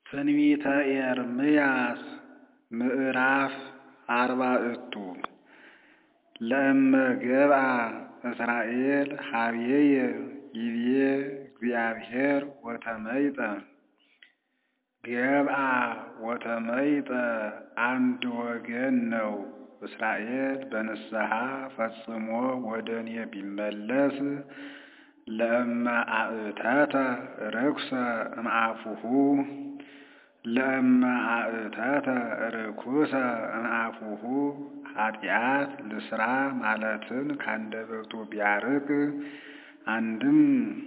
ትንቢተ ኤርምያስ ምዕራፍ 40 ለእመ ገብአ እስራኤል ኀቤየ ይቤ እግዚአብሔር ወተመይጠ። ገብአ ወተመይጠ አንድ ወገን ነው። እስራኤል በንስሐ ፈጽሞ ወደ እኔ ቢመለስ ለእመ አእተተ ርኩሰ እምአፉሁ ለእመ አእተተ ርኩሰ እምአፉሁ ኃጢአት ልስራ ማለትን ካንደበቱ ቢያርቅ። አንድም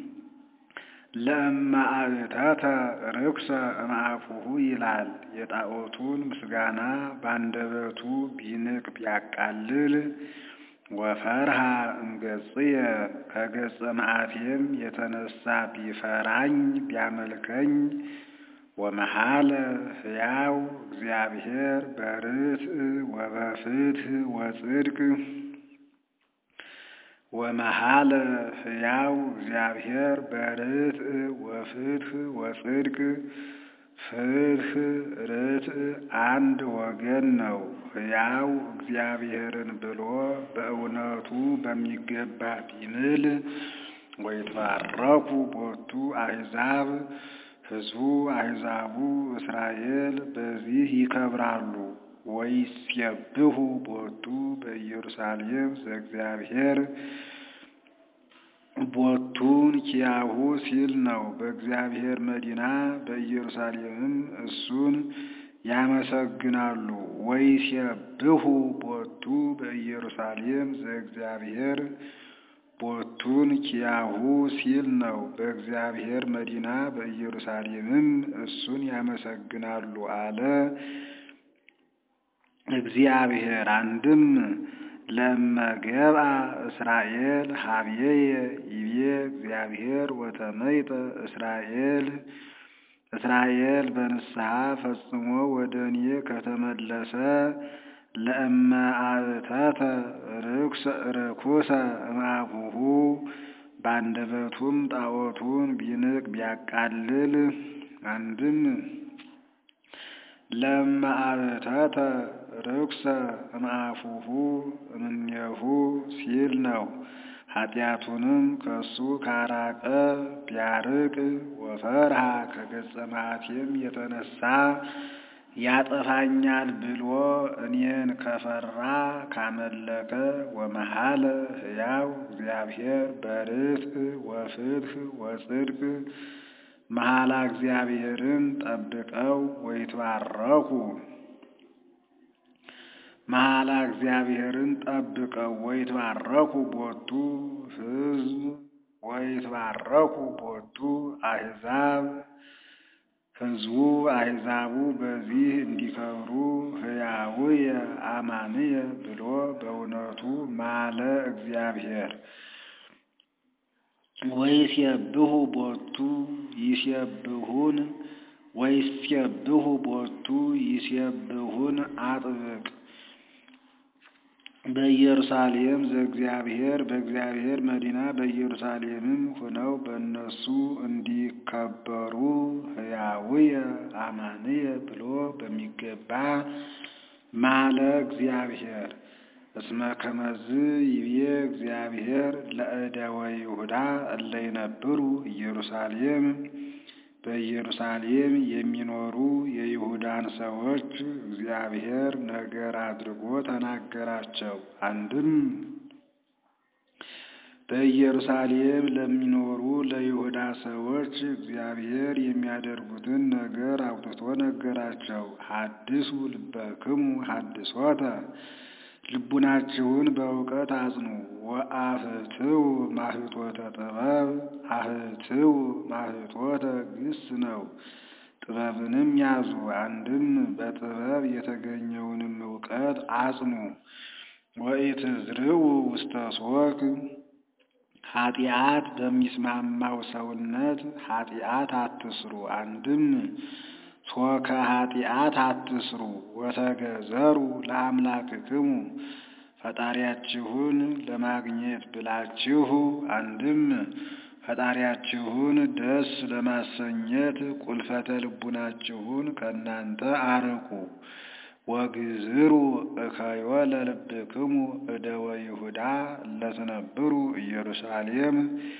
ለእመ አእተተ ርኩሰ እምአፉሁ ይላል። የጣዖቱን ምስጋና ባንደበቱ ቢንቅ ቢያቃልል። ወፈርሃ እምገጽየ ከገጸ መዓቴም የተነሳ ቢፈራኝ ቢያመልከኝ። ወመሐለ ሕያው እግዚአብሔር በርትዕ ወበፍትሕ ወጽድቅ። ወመሐለ ሕያው እግዚአብሔር በርትዕ ወፍትሕ ወጽድቅ። ፍትሕ ርትዕ አንድ ወገን ነው። ሕያው እግዚአብሔርን ብሎ በእውነቱ በሚገባ ቢምል። ወይትባረኩ ቦቱ አሕዛብ ሕዝቡ አሕዛቡ እስራኤል በዚህ ይከብራሉ። ወይሴብሑ ቦቱ በኢየሩሳሌም ዘእግዚአብሔር። ቦቱን ኪያሁ ሲል ነው። በእግዚአብሔር መዲና በኢየሩሳሌምም እሱን ያመሰግናሉ። ወይሴብሑ ቦቱ በኢየሩሳሌም ዘእግዚአብሔር። ቦቱን ኪያሁ ሲል ነው። በእግዚአብሔር መዲና በኢየሩሳሌምም እሱን ያመሰግናሉ አለ እግዚአብሔር። አንድም ለእመ ገብአ እስራኤል ኀቤየ ይቤ እግዚአብሔር ወተመይጠ እስራኤል። እስራኤል በንስሐ ፈጽሞ ወደ እኔ ከተመለሰ ለእመ አእተተ ርኩሰ እምአፉሁ ባንደበቱም ጣዖቱን ቢንቅ ቢያቃልል። አንድም ለእመ አእተተ ርኩሰ እምአፉሁ እምኔሁ ሲል ነው። ኃጢአቱንም ከሱ ካራቀ ቢያርቅ። ወፈርሃ ከገጸ መዓቴም የተነሳ ያጠፋኛል ብሎ እኔን ከፈራ ካመለከ። ወመሐለ ሕያው እግዚአብሔር በርትዕ ወፍትሕ ወጽድቅ። መሐላ እግዚአብሔርን ጠብቀው ወይትባረኩ። መሐላ እግዚአብሔርን ጠብቀው ወይትባረኩ ቦቱ ሕዝብ ወይትባረኩ ቦቱ አሕዛብ። ሕዝቡ አሕዛቡ በዚህ እንዲከብሩ ሕያውየ አማንየ ብሎ በእውነቱ ማለ እግዚአብሔር። ወይሴብሑ ቦቱ ይሴብሑን ወይሴብሑ ቦቱ ይሴብሑን አጥብቅ። በኢየሩሳሌም ዘእግዚአብሔር በእግዚአብሔር መዲና በኢየሩሳሌምም ሆነው በእነሱ እንዲከበሩ ሕያውየ አማንየ ብሎ በሚገባ ማለ እግዚአብሔር። እስመ ከመዝ ይቤ እግዚአብሔር ለእደወ ይሁዳ እለ ይነብሩ ኢየሩሳሌም። በኢየሩሳሌም የሚኖሩ የይሁዳን ሰዎች እግዚአብሔር ነገር አድርጎ ተናገራቸው። አንድም በኢየሩሳሌም ለሚኖሩ ለይሁዳ ሰዎች እግዚአብሔር የሚያደርጉትን ነገር አውጥቶ ነገራቸው። ሐድሱ ልበክሙ ሐድሶተ ልቡናችሁን በእውቀት አጽኑ። ወአህትው ማህቶተ ጥበብ አህትው ማህቶተ ግስ ነው። ጥበብንም ያዙ። አንድም በጥበብ የተገኘውንም እውቀት አጽኑ። ወኢትዝርዑ ውስተ ሶክ ኃጢአት በሚስማማው ሰውነት ኃጢአት አትስሩ። አንድም ሶከ ኃጢአት አትስሩ። ወተገዘሩ ለአምላክክሙ ፈጣሪያችሁን ለማግኘት ብላችሁ። አንድም ፈጣሪያችሁን ደስ ለማሰኘት ቁልፈተ ልቡናችሁን ከእናንተ አርቁ። ወግዝሩ እከዮ ለልብክሙ እደወ ይሁዳ ለትነብሩ ኢየሩሳሌም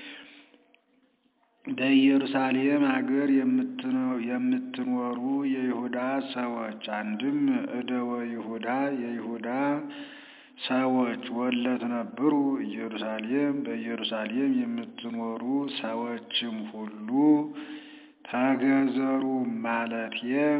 በኢየሩሳሌም አገር የምትኖሩ የይሁዳ ሰዎች አንድም እደወ ይሁዳ የይሁዳ ሰዎች ወለትነብሩ ኢየሩሳሌም በኢየሩሳሌም የምትኖሩ ሰዎችም ሁሉ ተገዘሩ ማለቴ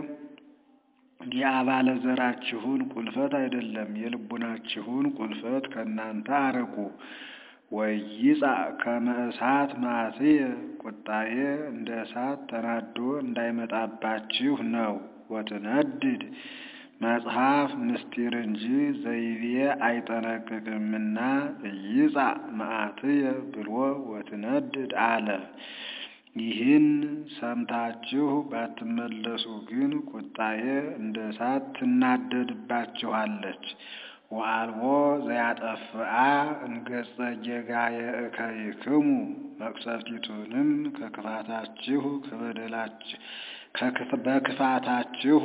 የአባለ ዘራችሁን ቁልፈት አይደለም የልቡናችሁን ቁልፈት ከእናንተ አርቁ። ወይጻእ ከመ እሳት መዓትየ ቁጣዬ እንደ እሳት ተናዶ እንዳይመጣባችሁ ነው። ወትነድድ መጽሐፍ ምስጢር እንጂ ዘይቤ አይጠነቅቅምና ይጻእ መዓትየ ብሎ ወትነድድ አለ። ይህን ሰምታችሁ ባትመለሱ ግን ቁጣዬ እንደ እሳት ትናደድባችኋለች። ወአልቦ ዘያጠፍአ እንገጸ ጌጋየ እከይክሙ መቅሰፍቲቱንም ከክፋታችሁ በክፋታችሁ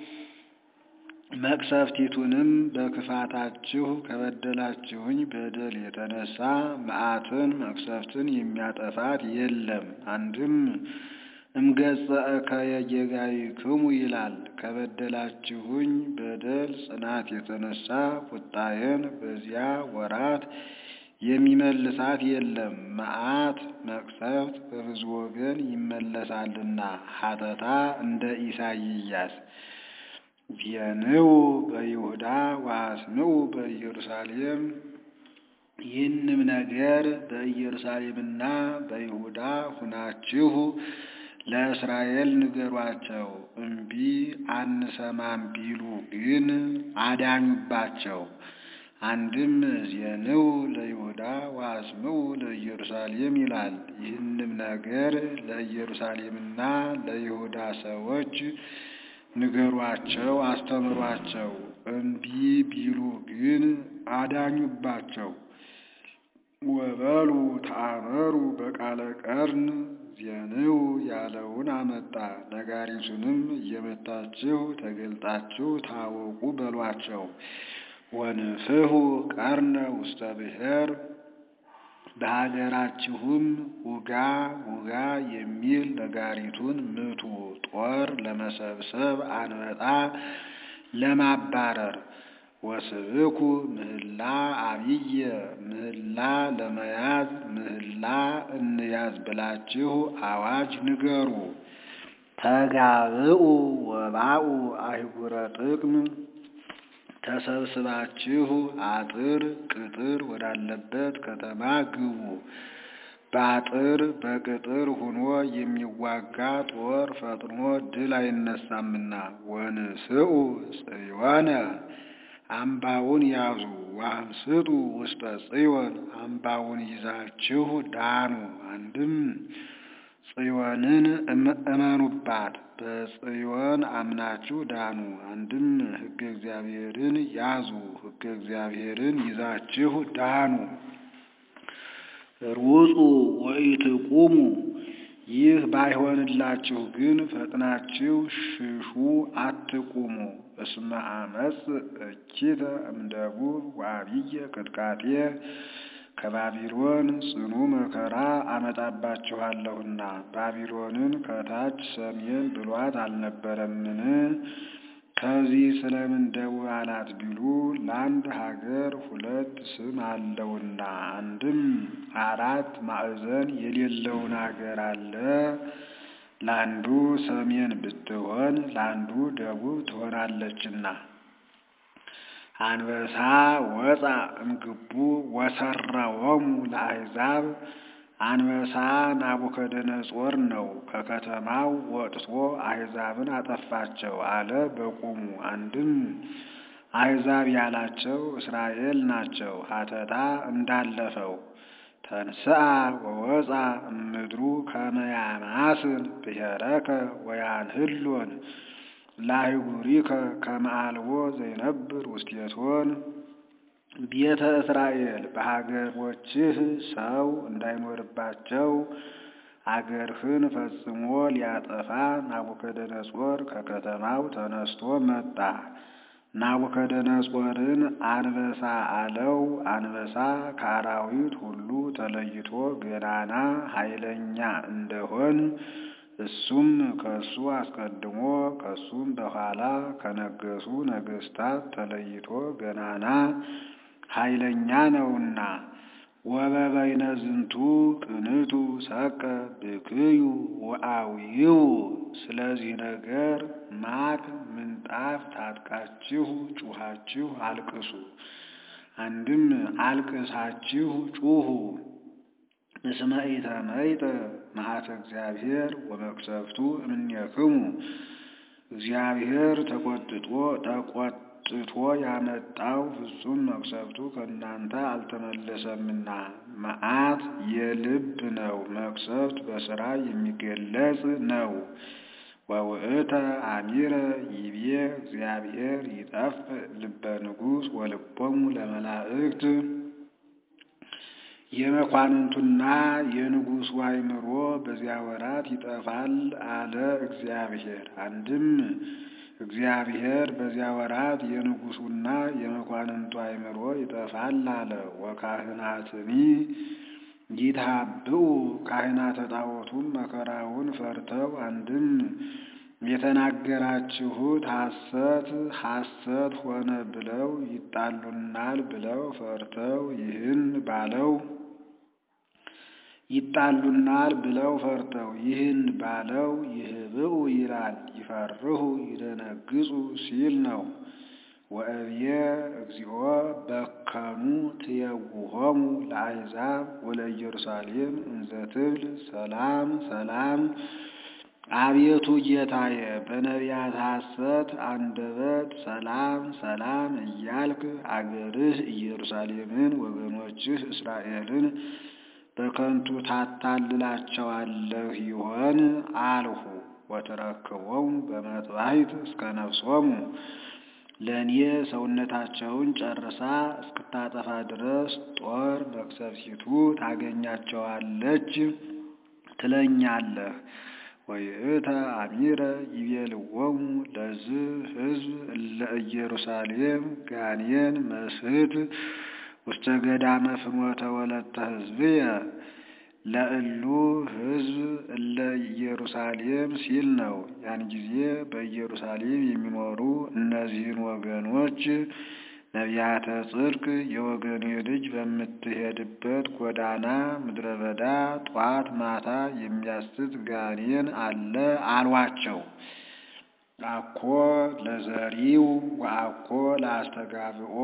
መቅሰፍቲቱንም በክፋታችሁ ከበደላችሁኝ በደል የተነሳ መዓትን መቅሰፍትን የሚያጠፋት የለም። አንድም እምገጸ እከየ ጌጋይክሙ ይላል። ከበደላችሁኝ በደል ጽናት የተነሳ ቁጣዬን በዚያ ወራት የሚመልሳት የለም። መዓት መቅሰፍት በብዙ ወገን ይመለሳልና። ሀተታ እንደ ኢሳይያስ ዜንው በይሁዳ ወአስምዑ በኢየሩሳሌም። ይህንም ነገር በኢየሩሳሌምና በይሁዳ ሁናችሁ ለእስራኤል ንገሯቸው። እምቢ አንሰማም ቢሉ ግን አዳኙባቸው። አንድም ዜንው ለይሁዳ ወአስምዑ ለኢየሩሳሌም ይላል። ይህንም ነገር ለኢየሩሳሌምና ለይሁዳ ሰዎች ንገሯቸው፣ አስተምሯቸው። እምቢ ቢሉ ግን አዳኙባቸው። ወበሉ ተአመሩ በቃለ ቀርን ዜንው ያለውን አመጣ። ነጋሪቱንም እየመታችሁ ተገልጣችሁ ታወቁ በሏቸው። ወንፍሑ ቀርነ ውስተ ብሔር በሀገራችሁም ውጋ ውጋ የሚል ነጋሪቱን ምቱ። ጦር ለመሰብሰብ አንበጣ ለማባረር። ወስብኩ ምህላ አብየ ምህላ ለመያዝ ምህላ እንያዝ ብላችሁ አዋጅ ንገሩ። ተጋብኡ ወባኡ አይጉረ ጥቅም ተሰብስባችሁ አጥር ቅጥር ወዳለበት ከተማ ግቡ። በአጥር በቅጥር ሆኖ የሚዋጋ ጦር ፈጥኖ ድል አይነሳምና። ወንስኡ ጽዮነ አምባውን ያዙ። ወአምስጡ ውስተ ጽዮን አምባውን ይዛችሁ ዳኑ። አንድም ጽዮንን እመኑባት፣ በጽዮን አምናችሁ ዳኑ። አንድም ሕገ እግዚአብሔርን ያዙ፣ ሕገ እግዚአብሔርን ይዛችሁ ዳኑ። ሩጹ ወኢትቁሙ ይህ ባይሆንላችሁ ግን ፈጥናችሁ ሽሹ አትቁሙ። እስመ አመጽ እኪተ እምደቡብ ወአብየ ቅጥቃጤ ከባቢሎን ጽኑ መከራ አመጣባችኋለሁና። ባቢሎንን ከታች ሰሜን ብሏት አልነበረምን? ከዚህ ስለምን ደቡብ አላት ቢሉ ለአንድ ሀገር ሁለት ስም አለውና። አንድም አራት ማዕዘን የሌለውን ሀገር አለ። ለአንዱ ሰሜን ብትሆን ለአንዱ ደቡብ ትሆናለችና። አንበሳ ወፃ እምግቡ ወሰረወሙ ለአሕዛብ አንበሳ ናቡከደነጾር ነው። ከከተማው ወጥቶ አሕዛብን አጠፋቸው አለ በቁሙ። አንድም አሕዛብ ያላቸው እስራኤል ናቸው። ሀተታ እንዳለፈው ተንሥአ ወወፃ እምድሩ ከመ ያማስን ብሔረከ ወያንህሎን ላሕጉሪከ ከመ አልቦ ዘይነብር ውስቴቶን። ቤተ እስራኤል በሀገሮችህ ሰው እንዳይኖርባቸው አገርህን ፈጽሞ ሊያጠፋ ናቡከደነጾር ከከተማው ተነስቶ መጣ። ናቡከደነጾርን አንበሳ አለው። አንበሳ ከአራዊት ሁሉ ተለይቶ ገናና ኃይለኛ እንደሆን እሱም ከሱ አስቀድሞ ከሱም በኋላ ከነገሱ ነገስታት ተለይቶ ገናና ኃይለኛ ነውና ወበበይነ ዝንቱ ቅንቱ ሰቀ ብክዩ ወአዊው። ስለዚህ ነገር ማቅ ምንጣፍ ታጥቃችሁ ጩኻችሁ አልቅሱ። አንድም አልቅሳችሁ ጩኹ። እስመ ኢተመይጠ መዓተ እግዚአብሔር ወመቅሰፍቱ እምኔክሙ። እግዚአብሔር ተቆጥቶ ያመጣው ፍጹም መቅሰፍቱ ከእናንተ አልተመለሰምና። መዓት የልብ ነው፣ መቅሰፍት በሥራ የሚገለጽ ነው። ወውእተ አሚረ ይቤ እግዚአብሔር ይጠፍእ ልበ ንጉሥ ወልቦሙ ለመላእክት። የመኳንንቱና የንጉሡ አእምሮ በዚያ ወራት ይጠፋል አለ እግዚአብሔር። አንድም እግዚአብሔር በዚያ ወራት የንጉሡና የመኳንንቱ አእምሮ ይጠፋል አለ። ወካህናትኒ ይትሃብኡ። ካህናተ ጣዖቱም መከራውን ፈርተው አንድም የተናገራችሁት ሐሰት ሆነ ብለው ይጣሉናል ብለው ፈርተው ይህን ባለው ይህብኡ ይላል። ይፈርሁ ይደነግጹ ሲል ነው። ወእብየ እግዚኦ በከሙ ትየውሆሙ ለአሕዛብ ወለኢየሩሳሌም እንዘ ትብል ሰላም ሰላም። አቤቱ ጌታዬ በነቢያት ሐሰት አንደበት ሰላም ሰላም እያልክ አገርህ ኢየሩሳሌምን ወገኖችህ እስራኤልን በከንቱ ታታልላቸዋለህ ይሆን አልሁ። ወትረክቦሙ በመጥባሕት እስከ ነፍሶሙ። ለእኔ ሰውነታቸውን ጨርሳ እስክታጠፋ ድረስ ጦር መቅሰፍቲቱ ታገኛቸዋለች ትለኛለህ። ወይእተ አሚረ ይቤልዎሙ ለዝህ ሕዝብ እለ ኢየሩሳሌም ጋኔን መስሕት ውስተ ገዳመ ፍኖተ ወለተ ሕዝብየ። ለእሉ ሕዝብ እለ ኢየሩሳሌም ሲል ነው። ያን ጊዜ በኢየሩሳሌም የሚኖሩ እነዚህን ወገኖች ነቢያተ ጽድቅ የወገኔ ልጅ በምትሄድበት ጎዳና ምድረ በዳ ጧት ማታ የሚያስት ጋኔን አለ አሏቸው። አኮ ለዘሪው ወአኮ ለአስተጋብኦ።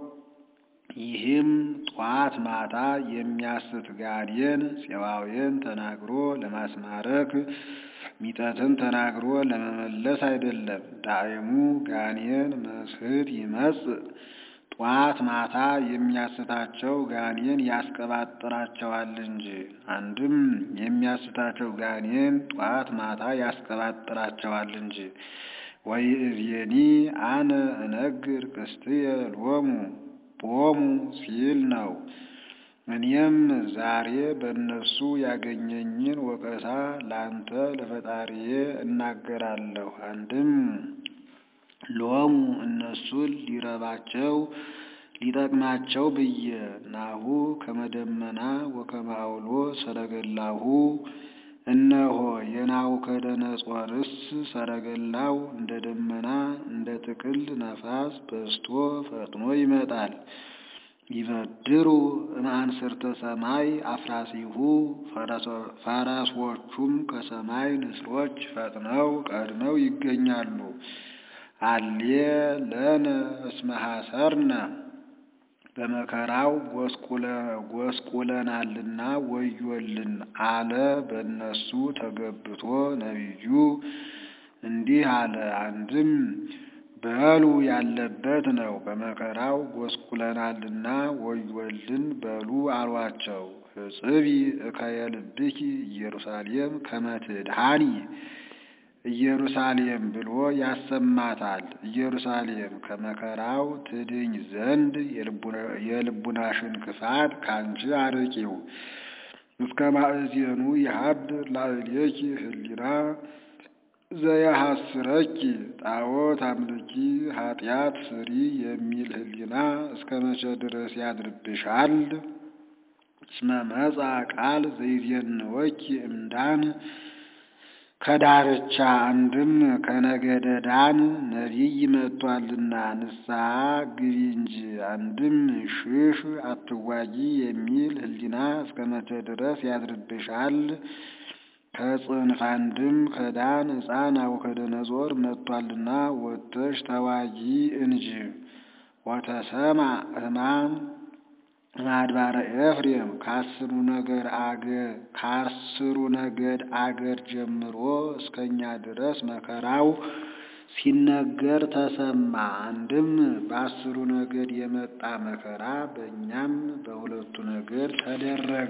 ይህም ጧት ማታ የሚያስት ጋኔን ፄዋውያን ተናግሮ ለማስማረክ ሚጠትን ተናግሮ ለመመለስ አይደለም። ዳይሙ ጋኔን መስሕት ይመጽእ። ጧት ማታ የሚያስታቸው ጋኔን ያስቀባጥራቸዋል እንጂ። አንድም የሚያስታቸው ጋኔን ጧት ማታ ያስቀባጥራቸዋል እንጂ። ወይእዜኒ አነ እነግር ቅስትየ ሎሙ ቦሙ ሲል ነው። እኔም ዛሬ በእነሱ ያገኘኝን ወቀሳ ላንተ ለፈጣሪዬ እናገራለሁ። አንድም ሎሙ እነሱን ሊረባቸው ሊጠቅማቸው ብዬ። ናሁ ከመደመና ወከማውሎ ሰረገላሁ። እነሆ የናቡከደነጾርስ ሰረገላው እንደ ደመና እንደ ጥቅል ነፋስ በስቶ ፈጥኖ ይመጣል። ይበድሩ እምአንስርተ ሰማይ አፍራሲሁ። ፈረሶቹም ከሰማይ ንስሮች ፈጥነው ቀድመው ይገኛሉ። አሌ ለነ እስመ ሐሰርነ። በመከራው ጎስቁለናልና ወዮልን አለ። በእነሱ ተገብቶ ነቢዩ እንዲህ አለ። አንድም በሉ ያለበት ነው። በመከራው ጎስቁለናልና ወዮልን በሉ አሏቸው። ሕጽቢ እከየልብኪ ኢየሩሳሌም ከመ ትድኃኒ። ኢየሩሳሌም ብሎ ያሰማታል። ኢየሩሳሌም ከመከራው ትድኝ ዘንድ የልቡናሽን ክፋት ካንቺ አርቂው። እስከ ማእዜኑ ይሃድር ላዕሌኪ ህሊና ዘያሐስረኪ ጣዖት አምልኪ ኃጢአት ስሪ የሚል ህሊና እስከ መቼ ድረስ ያድርብሻል? እስመ መጻ ቃል ዘይዜንወኪ እምዳን ከዳርቻ አንድም ከነገደ ዳን ነቢይ መጥቷልና ንስሐ ግቢ እንጂ አንድም ሽሽ አትዋጊ የሚል ህሊና እስከ መቼ ድረስ ያድርብሻል? ከጽንፍ አንድም ከዳን ሕፃን ናቡከደነፆር መጥቷልና ወጥተሽ ተዋጊ እንጂ። ወተሰማ ሕማም አድባረ ኤፍሬም ከአስሩ ነገድ አገር ጀምሮ እስከኛ ድረስ መከራው ሲነገር ተሰማ። አንድም በአስሩ ነገድ የመጣ መከራ በእኛም በሁለቱ ነገድ ተደረገ።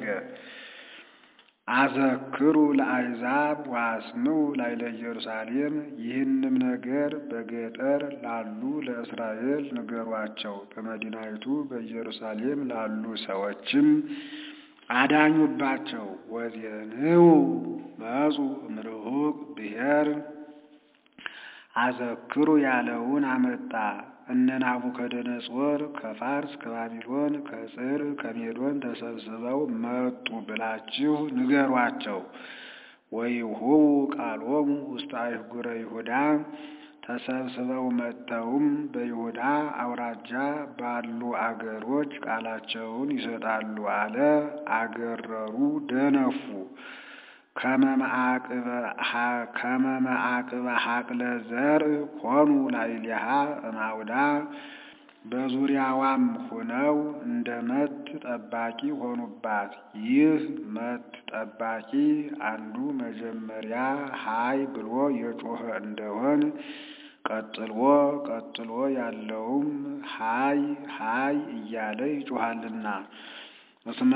አዘክሩ ለአሕዛብ ወአስምዑ ላዕለ ኢየሩሳሌም ይህንም ነገር በገጠር ላሉ ለእስራኤል ንገሯቸው፣ በመዲናይቱ በኢየሩሳሌም ላሉ ሰዎችም አዳኙባቸው። ወዜንው መጹ እምርሁቅ ብሔር አዘክሩ ያለውን አመጣ። እነ ናቡከደነፆር ከፋርስ ከባቢሎን ከጽር ከሜዶን ተሰብስበው መጡ ብላችሁ ንገሯቸው። ወይሁቡ ቃሎሙ ውስተ አህጉረ ይሁዳ ተሰብስበው መጥተውም በይሁዳ አውራጃ ባሉ አገሮች ቃላቸውን ይሰጣሉ አለ። አገረሩ ደነፉ። ከመማዕቅበ ሀቅለ ዘርእ ኮኑ ላዕሌሃ እማውዳ በዙሪያዋም ሆነው እንደ መት ጠባቂ ሆኑባት። ይህ መት ጠባቂ አንዱ መጀመሪያ ሃይ ብሎ የጮኸ እንደሆን ቀጥሎ ያለውም ሃይ ሃይ እያለ ይጮሃልና። እስመ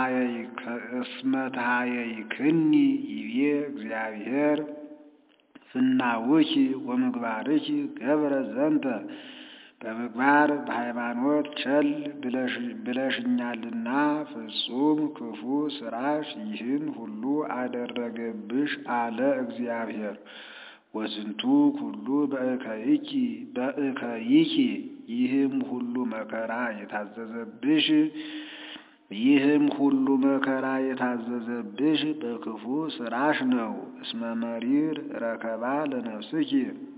ተሃየይክኒ ይቤ እግዚአብሔር ፍናውኪ ወምግባርኪ ገብረ ዘንተ በምግባር በሃይማኖት ቸል ብለሽኛልና ፍጹም ክፉ ስራሽ ይህን ሁሉ አደረገብሽ አለ እግዚአብሔር። ወዝንቱ ኩሉ በእከይኪ ይህም ሁሉ መከራ የታዘዘብሽ በክፉ ስራሽ ነው። እስመ መሪር ረከባ ለነፍስኪ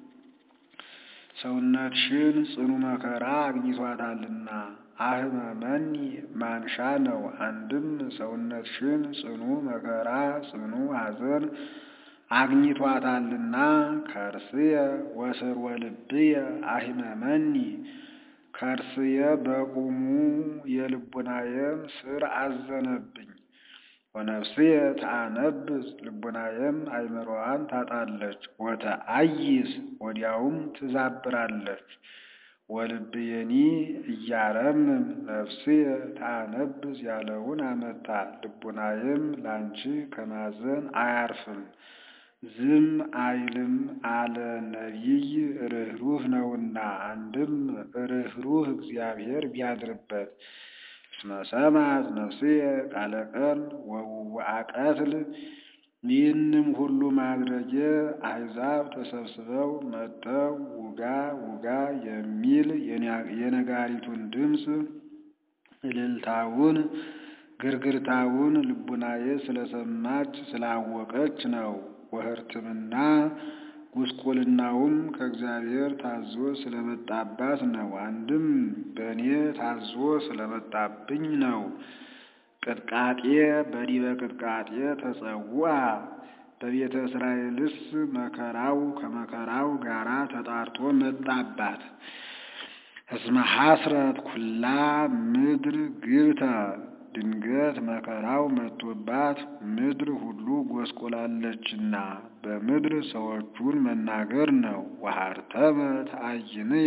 ሰውነትሽን ጽኑ መከራ አግኝቷታልና። አህመመኒ ማንሻ ነው። አንድም ሰውነትሽን ጽኑ መከራ ጽኑ ሐዘን አግኝቷታልና። ከርስየ ወስርወ ልብየ አህመመኒ ከርስየ በቁሙ የልቡናየም ስር አዘነብኝ። ወነፍስየ ተአነብስ ልቡናየም አይምሮዋን ታጣለች። ወተአይስ ወዲያውም ትዛብራለች። ወልብየኒ እያረምም ነፍስየ ተአነብስ ያለውን አመጣ። ልቡናየም ላንቺ ከማዘን አያርፍም ዝም አይልም አለ ነቢይ ርኅሩህ ነውና። አንድም ርኅሩህ እግዚአብሔር ቢያድርበት። እስመ ሰማዕት ነፍስየ ቃለ ቀን ወውዕአ ቀትል ይህንም ሁሉ ማድረጌ አሕዛብ ተሰብስበው መጥተው ውጋ የሚል የነጋሪቱን ድምፅ እልልታውን ግርግርታውን ልቡናዬ ስለሰማች ስላወቀች ነው። ወህርትምና ጉስቁልናውም ከእግዚአብሔር ታዞ ስለመጣባት ነው። አንድም በእኔ ታዞ ስለመጣብኝ ነው። ቅጥቃጤ በዲበ ቅጥቃጤ ተጸውዐ በቤተ እስራኤልስ መከራው ከመከራው ጋራ ተጣርቶ መጣባት። እስመ ሐስረት ኩላ ምድር ግብተ ድንገት መከራው መጥቶባት ምድር ሁሉ ጎስቆላለችና በምድር ሰዎቹን መናገር ነው። ወሐርተመ ተአይንየ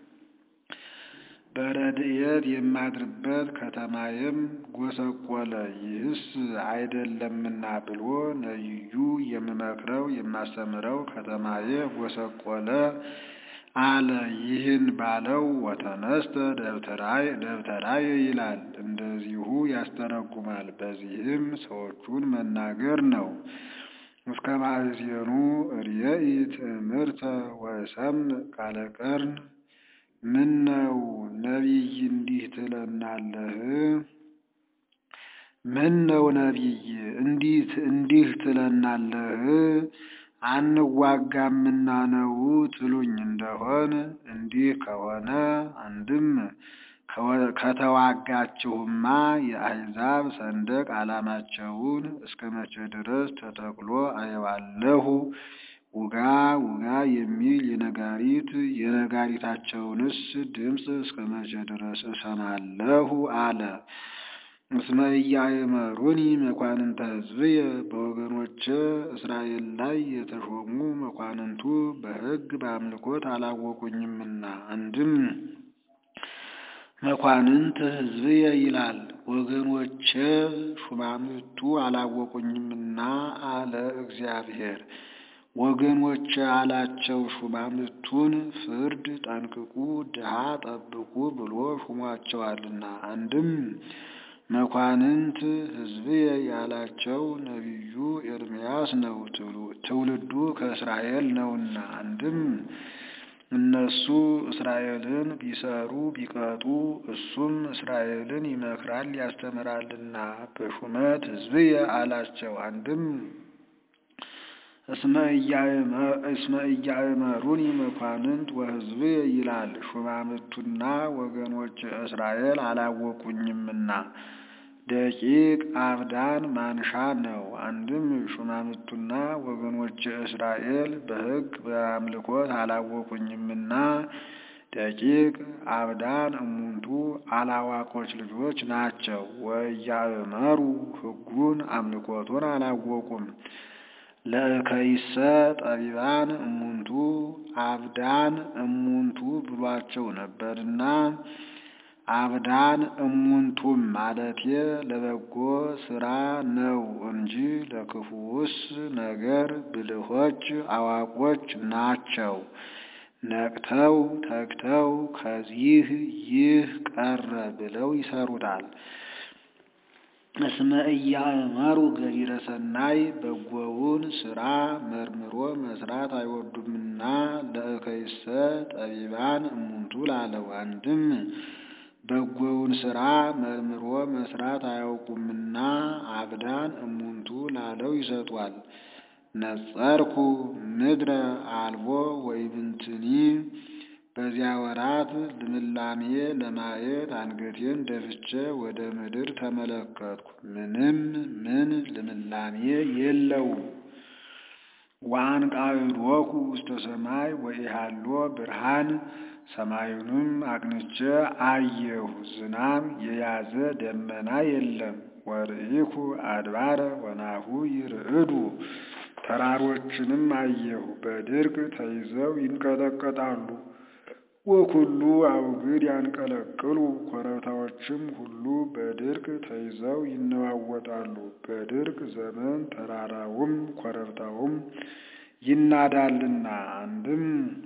በረድኤት የማድርበት ከተማየም ጎሰቆለ። ይህስ አይደለምና ብሎ ነቢዩ የምመክረው የማስተምረው ከተማየ ጎሰቆለ አለ። ይህን ባለው ወተነስተ ደብተራየ ይላል። እንደዚሁ ያስተረጉማል። በዚህም ሰዎቹን መናገር ነው። እስከ ማእዜኑ ርእይ ትእምርተ ወእሰምዕ ቃለ ቀርን። ምነው ነቢይ እንዲህ ትለናለህ? ምነው ነቢይ እንዲህ ትለናለህ? አንዋጋምና ነው ትሉኝ እንደሆን እንዲህ ከሆነ አንድም ከተዋጋችሁማ የአሕዛብ ሰንደቅ ዓላማቸውን እስከ መቼ ድረስ ተተክሎ አየዋለሁ? ውጋ ውጋ የሚል የነጋሪታቸውንስ ድምፅ እስከ መቼ ድረስ እሰማለሁ? አለ። እስመ ኢያእመሩኒ መኳንንተ ሕዝብየ። በወገኖቼ እስራኤል ላይ የተሾሙ መኳንንቱ በሕግ በአምልኮት አላወቁኝምና። አንድም መኳንንት ሕዝብየ ይላል። ወገኖቼ ሹማምቱ አላወቁኝምና አለ እግዚአብሔር። ወገኖቼ አላቸው ሹማምቱን ፍርድ ጠንቅቁ፣ ድሃ ጠብቁ ብሎ ሹሟቸዋልና። አንድም መኳንንት ሕዝብየ ያላቸው ነቢዩ ኤርምያስ ነው፣ ትውልዱ ከእስራኤል ነውና። አንድም እነሱ እስራኤልን ቢሰሩ ቢቀጡ እሱም እስራኤልን ይመክራል ያስተምራልና በሹመት ሕዝብየ አላቸው። አንድም እስመ ኢያእመሩኒ መኳንንት ወሕዝብየ ይላል። ሹማምቱና ወገኖች እስራኤል አላወቁኝምና ደቂቅ አብዳን ማንሻ ነው። አንድም ሹማምቱና ወገኖች እስራኤል በሕግ በአምልኮት አላወቁኝምና ደቂቅ አብዳን እሙንቱ አላዋቆች ልጆች ናቸው። ወኢያእመሩ ሕጉን አምልኮቱን አላወቁም። ለእከይሰ ጠቢባን እሙንቱ አብዳን እሙንቱ ብሏቸው ነበርና አብዳን እሙንቱም ማለቴ ለበጎ ስራ ነው እንጂ ለክፉውስ ነገር ብልሆች አዋቆች ናቸው። ነቅተው ተግተው ከዚህ ይህ ቀረ ብለው ይሰሩታል። እስመ ኢያእመሩ ገቢረ ሰናይ በጎውን ስራ መርምሮ መስራት አይወዱምና ለእከይሰ ጠቢባን እሙንቱ ላለው። አንድም በጎውን ስራ መርምሮ መስራት አያውቁምና አብዳን እሙንቱ ላለው ይሰጧል። ነጸርኩ ምድረ አልቦ ወይብንትኒ። በዚያ ወራት ልምላሜ ለማየት አንገቴን ደፍቼ ወደ ምድር ተመለከትኩ። ምንም ምን ልምላሜ የለውም። ወአንቃዕዶኩ ውስተ ሰማይ ወኢሃሎ ብርሃን። ሰማዩንም አቅንቼ አየሁ፣ ዝናብ የያዘ ደመና የለም። ወርኢኩ አድባረ ወናሁ ይርዕዱ። ተራሮችንም አየሁ፣ በድርቅ ተይዘው ይንቀጠቀጣሉ። ወኩሉ አውግድ ያንቀለቅሉ። ኮረብታዎችም ሁሉ በድርቅ ተይዘው ይነዋወጣሉ። በድርቅ ዘመን ተራራውም ኮረብታውም ይናዳልና። አንድም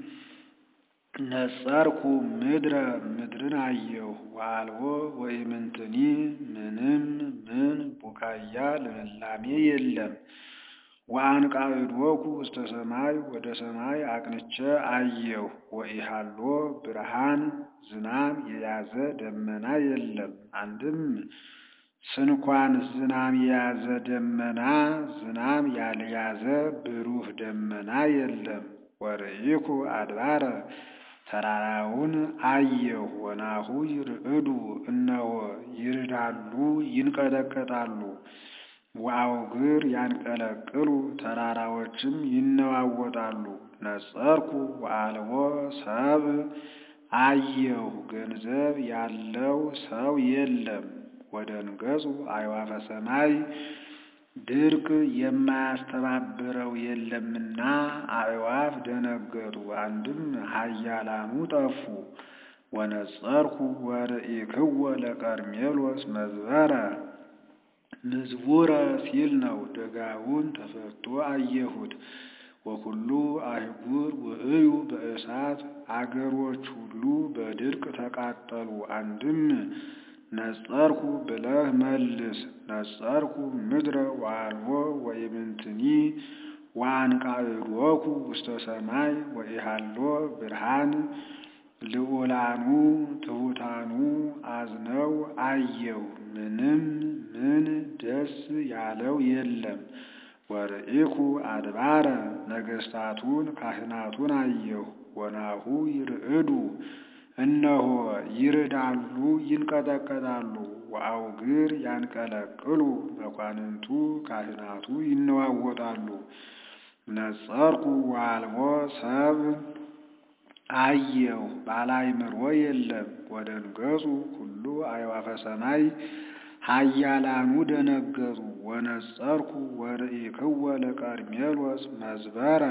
ነጸርኩ ምድረ ምድርን አየሁ፣ ወአልቦ ወኢምንትኒ ምንም ምን ቡቃያ ልምላሜ የለም። ወአንቃዕዶኩ ውስተ ሰማይ ወደ ሰማይ አቅንቼ አየሁ፣ ወኢሃሎ ብርሃን ዝናብ የያዘ ደመና የለም። አንድም ስንኳን ዝናብ የያዘ ደመና ዝናብ ያልያዘ ብሩህ ደመና የለም። ወርኢኩ አድባረ ተራራውን አየሁ፣ ወናሁ ይርዕዱ እነሆ ይርዳሉ ይንቀጠቀጣሉ። ወአውግር ያንቀለቅሉ ተራራዎችም ይነዋወጣሉ። ነጸርኩ ወአልቦ ሰብ አየሁ፣ ገንዘብ ያለው ሰው የለም። ወደንገጹ አዕዋፈ ሰማይ ድርቅ የማያስተባብረው የለምና አዕዋፍ ደነገጡ። አንድም ኃያላኑ ጠፉ። ወነጸርኩ ወርኢክዎ ለቀርሜሎስ መዝበረ። ምዝቡረ ሲል ነው፣ ደጋውን ተፈቶ አየሁት። ወኩሉ አህጉር ውእዩ በእሳት አገሮች ሁሉ በድርቅ ተቃጠሉ። አንድም ነጸርኩ ብለህ መልስ። ነጸርኩ ምድረ ወአልቦ ወኢምንትኒ ወአንቃዕዶኩ ውስተ ሰማይ ወኢሃሎ ብርሃን። ልዑላኑ ትሑታኑ አዝነው አየው፣ ምንም ምን ደስ ያለው የለም። ወርኢኩ አድባረ ነገሥታቱን ካህናቱን አየሁ። ወናሁ ይርዕዱ እነሆ ይርዳሉ ይንቀጠቀጣሉ። ወአውግር ያንቀለቅሉ መኳንንቱ ካህናቱ ይነዋወጣሉ። ነጸርኩ ወአልቦ ሰብ አየሁ ባላይምሮ የለም። ወደንገጹ ሁሉ አዕዋፈ ሰማይ ኃያላኑ ደነገጡ። ወነጸርኩ ወርኢክወ ለቀርሜሎስ መዝበረ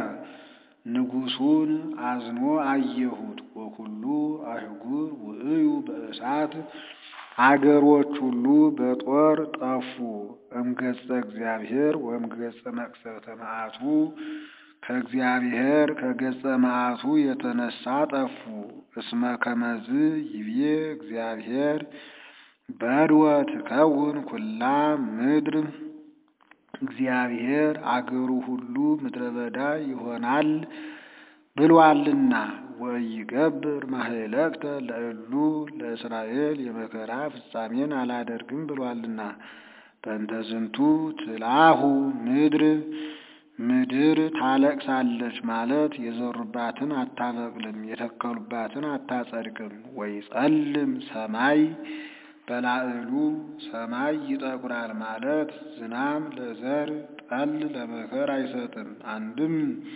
ንጉሡን አዝኖ አየሁት። ወኩሉ አህጉር ውእዩ በእሳት አገሮች ሁሉ በጦር ጠፉ። እምገጸ እግዚአብሔር ወእምገጸ መቅሰፍተ መዓቱ ከእግዚአብሔር ከገጸ መዓቱ የተነሳ ጠፉ። እስመ ከመዝ ይቤ እግዚአብሔር በድወ ትከውን ኩላ ምድር። እግዚአብሔር አገሩ ሁሉ ምድረ በዳ ይሆናል ብሏልና። ወይገብር ማህለቅተ ለእሉ ለእስራኤል የመከራ ፍጻሜን አላደርግም ብሏልና። በእንተ ዝንቱ ትላሁ ምድር ምድር ታለቅሳለች ማለት የዘሩባትን አታበቅልም የተከሉባትን አታጸድቅም። ወይጸልም ሰማይ በላዕሉ ሰማይ ይጠቁራል ማለት ዝናም ለዘር ጠል ለመከር አይሰጥም። አንድም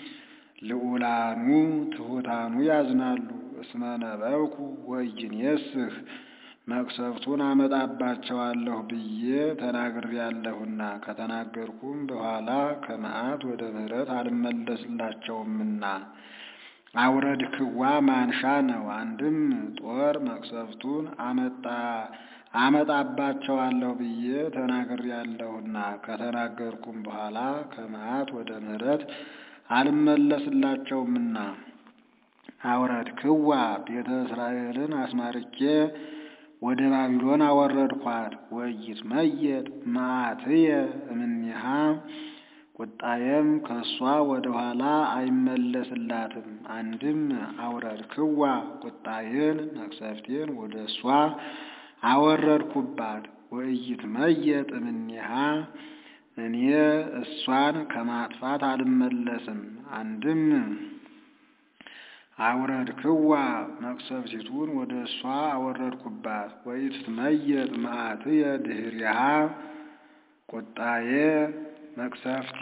ልዑላኑ ትሑታኑ ያዝናሉ። እስመ ነበብኩ ወኢይኔስህ መቅሰፍቱን አመጣባቸዋለሁ ብዬ ተናግሬያለሁና ከተናገርኩም በኋላ ከመዓት ወደ ምሕረት አልመለስላቸውምና። አውረድክዋ ማንሻ ነው። አንድም ጦር መቅሰፍቱን አመጣባቸዋለሁ ብዬ ተናግሬያለሁና ከተናገርኩም በኋላ ከመዓት ወደ ምሕረት አልመለስላቸውምና። አውረድክዋ ቤተ እስራኤልን አስማርኬ ወደ ባቢሎን አወረድኳት። ወኢይትመየጥ መዓትየ እምኔሃ ቁጣዬም ከሷ ወደ ኋላ አይመለስላትም። አንድም አውረድክዋ ቁጣዬን መቅሰፍቴን ወደ እሷ አወረድኩባት። ወኢይትመየጥ እምኔሃ እኔ እሷን ከማጥፋት አልመለስም። አንድም አውረድክዋ መቅሰፍቲቱን ወደ እሷ አወረድኩባት። ወኢትትመየጥ መዓትየ ድኅሪሃ ቁጣዬ መቅሰፍቴ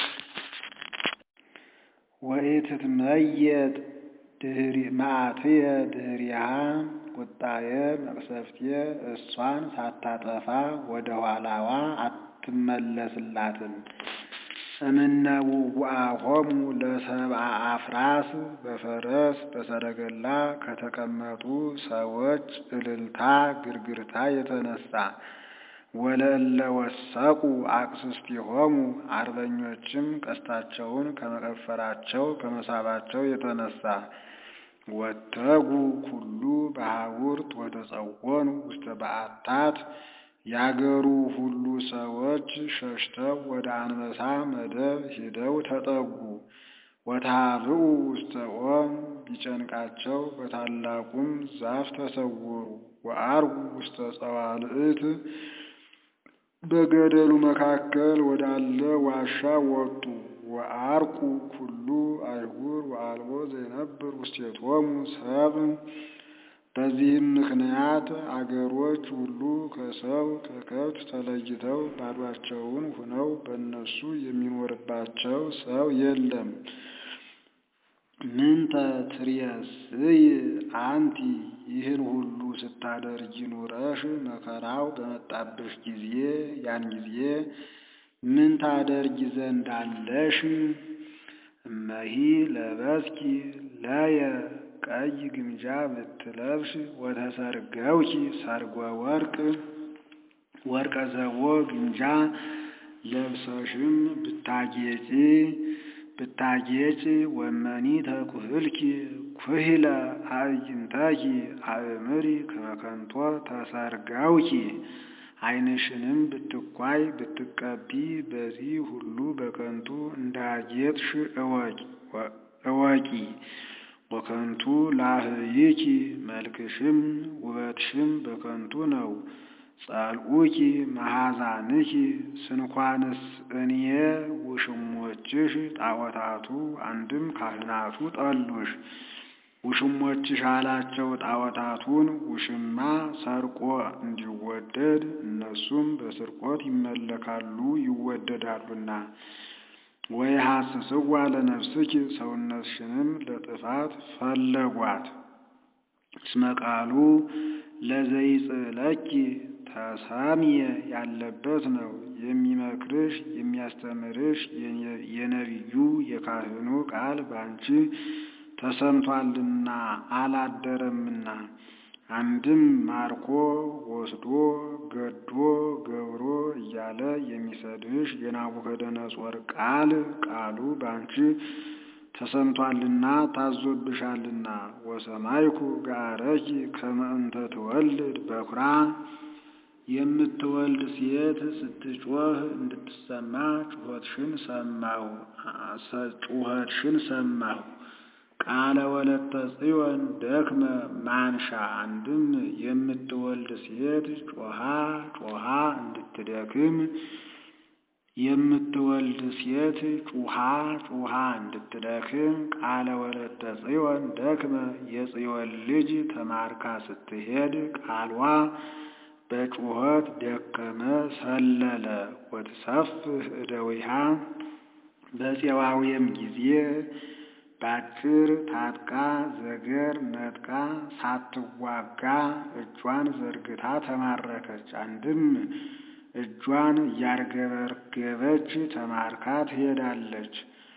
ወኢትትመየጥ መዓትየ ድኅሪሃ ቁጣዬ መቅሰፍቴ እሷን ሳታጠፋ ወደ ኋላዋ አትመለስላትም። እምነ ውዋሆሙ ለሰብአ አፍራስ በፈረስ በሰረገላ ከተቀመጡ ሰዎች እልልታ ግርግርታ የተነሳ ወለእለ ወሰቁ አቅስስቲሆሙ አርበኞችም ቀስታቸውን ከመቀፈራቸው ከመሳባቸው የተነሳ ወተጉ ኩሉ በሐውርት ወተጸወኑ ውስተ በዓታት ያገሩ ሁሉ ሰዎች ሸሽተው ወደ አንበሳ መደብ ሄደው ተጠጉ። ወተሃብኡ ውስተ ኦም ቢጨንቃቸው በታላቁም ዛፍ ተሰወሩ። ወዐርጉ ውስተ ጸዋልዕት በገደሉ መካከል ወዳለ ዋሻ ወጡ። ወዐርቁ ኩሉ አይሁር ወአልቦ ዘይነብር ውስቴቶሙ ሰብ። በዚህም ምክንያት አገሮች ሁሉ ከሰው ከከብት ተለይተው ባዷቸውን ሁነው በእነሱ የሚኖርባቸው ሰው የለም። ምንተ ትሬስይ አንቲ ይህን ሁሉ ስታደርጊ ኑረሽ መከራው በመጣብሽ ጊዜ ያን ጊዜ ምን ታደርጊ ዘንድ አለሽ? እመሂ ለበስኪ ለየ ቀይ ግምጃ ብትለብሽ ወተሰርገውኪ ሰርጎ ወርቅ ወርቀ ዘቦ ግምጃ ለብሰሽም ብታጌጪ ወመኒ ተኩህልኪ ኩሂለ አዕይንተኪ አእምሪ ከመ ከንቶ ተሰርጋውኪ ዓይንሽንም ብትኳይ ብትቀቢ በዚህ ሁሉ በከንቱ እንዳጌጥሽ እወቂ። ወከንቱ ላህይኪ መልክሽም ውበትሽም በከንቱ ነው። ጸልኡኪ መሐዛንኪ ስንኳንስ እኔ ውሽሞችሽ ጣዖታቱ አንድም ካህናቱ ጠሉሽ። ውሽሞችሽ አላቸው ጣዖታቱን ውሽማ ሰርቆ እንዲወደድ እነሱም በስርቆት ይመለካሉ ይወደዳሉና። ወይሐስስዋ ለነፍስኪ ሰውነትሽንም ለጥፋት ፈለጓት። እስመ ቃሉ ለዘይጽእለኪ ተሰምየ ያለበት ነው። የሚመክርሽ የሚያስተምርሽ የነቢዩ የካህኑ ቃል ባንቺ ተሰምቷልና አላደረምና። አንድም ማርኮ ወስዶ ገዶ ገብሮ እያለ የሚሰድብሽ የናቡከደነጾር ቃሉ ባንቺ ተሰምቷልና ታዞብሻልና። ወሰማይኩ ጋረኪ ከመ እንተ ትወልድ በኩራ የምትወልድ ሴት ስትጮህ እንድትሰማ ጩኸትሽን ሰማሁ። ቃለ ወለተ ጽዮን ደክመ ማንሻ አንድም የምትወልድ ሴት ጮሃ እንድትደክም ጩሃ እንድትደክም ቃለ ወለተ ጽዮን ደክመ የጽዮን ልጅ ተማርካ ስትሄድ ቃልዋ በጩኸት ደከመ ሰለለ። ወትሰፍህ እደዊሃ በፄዋውየም ጊዜ ባጭር ታጥቃ ዘገር ነጥቃ ሳትዋጋ እጇን ዘርግታ ተማረከች። አንድም እጇን እያርገበገበች ተማርካ ትሄዳለች።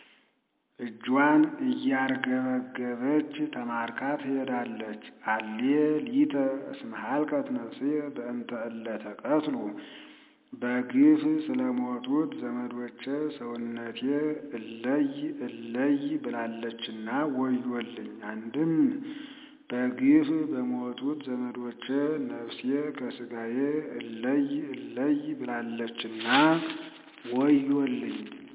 አሌ ሊተ እስመ ሀልቀት ነፍሴ በእንተ እለ ተቀትሉ በግፍ ስለሞቱት ዘመዶቼ ሰውነቴ እለይ ብላለችና ወዮልኝ። አንድም በግፍ በሞቱት ዘመዶቼ ነፍሴ ከስጋዬ እለይ ብላለችና ወዮልኝ።